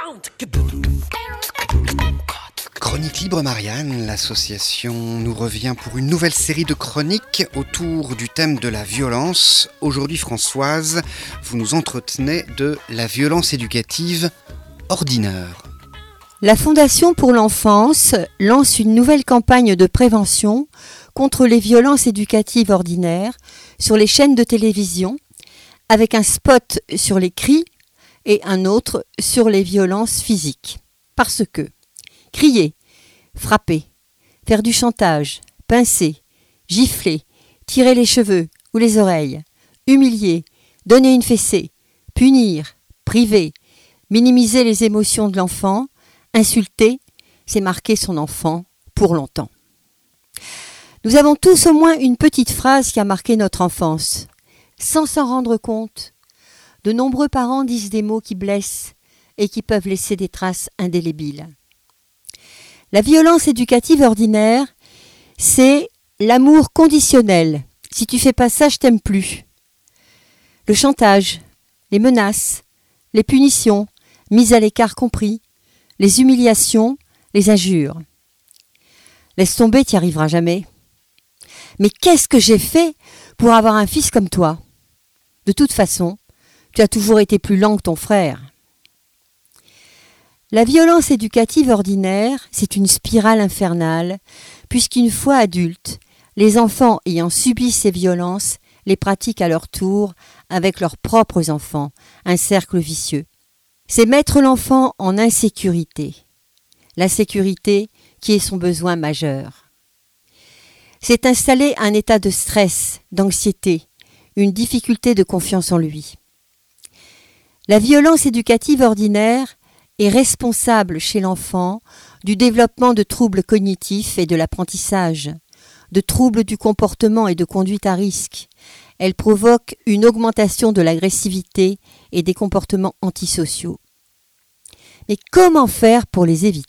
Chronique Libre Marianne, l'association nous revient pour une nouvelle série de chroniques autour du thème de la violence. Aujourd'hui, Françoise, vous nous entretenez de la violence éducative ordinaire. La Fondation pour l'enfance lance une nouvelle campagne de prévention contre les violences éducatives ordinaires sur les chaînes de télévision, avec un spot sur les cris et un autre sur les violences physiques. Parce que crier, frapper, faire du chantage, pincer, gifler, tirer les cheveux ou les oreilles, humilier, donner une fessée, punir, priver, minimiser les émotions de l'enfant, insulter, c'est marquer son enfant pour longtemps. Nous avons tous au moins une petite phrase qui a marqué notre enfance. Sans s'en rendre compte, de nombreux parents disent des mots qui blessent et qui peuvent laisser des traces indélébiles. La violence éducative ordinaire, c'est l'amour conditionnel. Si tu fais pas ça, je t'aime plus. Le chantage, les menaces, les punitions, mises à l'écart compris, les humiliations, les injures. Laisse tomber, t'y arriveras jamais. Mais qu'est-ce que j'ai fait pour avoir un fils comme toi ? De toute façon, tu as toujours été plus lent que ton frère. La violence éducative ordinaire, c'est une spirale infernale, puisqu'une fois adultes, les enfants ayant subi ces violences les pratiquent à leur tour avec leurs propres enfants, un cercle vicieux. C'est mettre l'enfant en insécurité, la sécurité qui est son besoin majeur. C'est installer un état de stress, d'anxiété, une difficulté de confiance en lui. La violence éducative ordinaire est responsable chez l'enfant du développement de troubles cognitifs et de l'apprentissage, de troubles du comportement et de conduite à risque. Elle provoque une augmentation de l'agressivité et des comportements antisociaux. Mais comment faire pour les éviter ?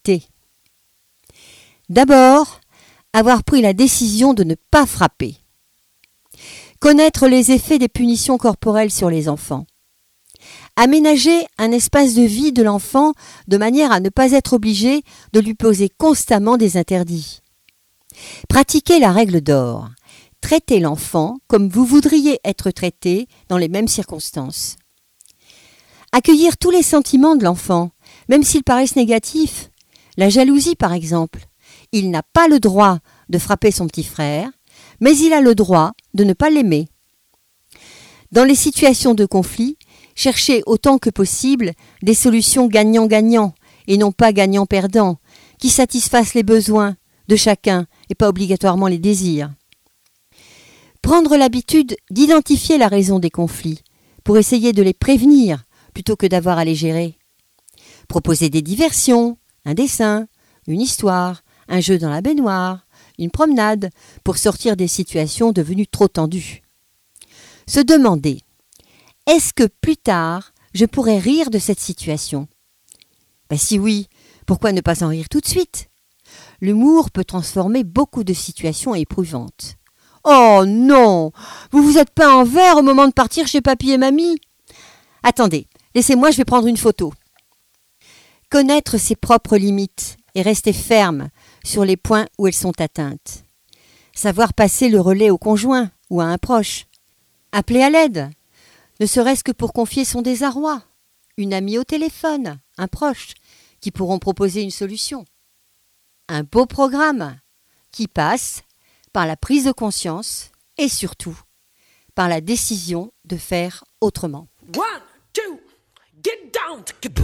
D'abord, avoir pris la décision de ne pas frapper. Connaître les effets des punitions corporelles sur les enfants. Aménager un espace de vie de l'enfant de manière à ne pas être obligé de lui poser constamment des interdits. Pratiquer la règle d'or. Traiter l'enfant comme vous voudriez être traité dans les mêmes circonstances. Accueillir tous les sentiments de l'enfant, même s'ils paraissent négatifs. La jalousie, par exemple. Il n'a pas le droit de frapper son petit frère, mais il a le droit de ne pas l'aimer. Dans les situations de conflit, cherchez autant que possible des solutions gagnant-gagnant et non pas gagnant-perdant, qui satisfassent les besoins de chacun et pas obligatoirement les désirs. Prendre l'habitude d'identifier la raison des conflits pour essayer de les prévenir plutôt que d'avoir à les gérer. Proposer des diversions, un dessin, une histoire, un jeu dans la baignoire, une promenade pour sortir des situations devenues trop tendues. Se demander « Est-ce que plus tard, je pourrais rire de cette situation ?» Si oui, pourquoi ne pas en rire tout de suite ? L'humour peut transformer beaucoup de situations éprouvantes. « Oh non, vous vous êtes peint en vert au moment de partir chez papy et mamie ?»« Attendez, laissez-moi, je vais prendre une photo. » Connaître ses propres limites et rester ferme sur les points où elles sont atteintes. Savoir passer le relais au conjoint ou à un proche. Appeler à l'aide, ne serait-ce que pour confier son désarroi. Une amie au téléphone, un proche, qui pourront proposer une solution. Un beau programme qui passe par la prise de conscience et surtout par la décision de faire autrement. 1, 2, get down.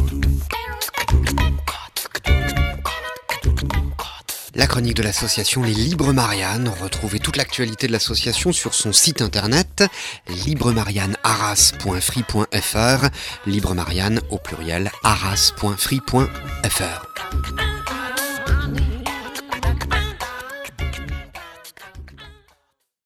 La chronique de l'association Les Libres Marianne. Retrouvez toute l'actualité de l'association sur son site internet libremariannearras.free.fr. Libre Marianne au pluriel arras.free.fr.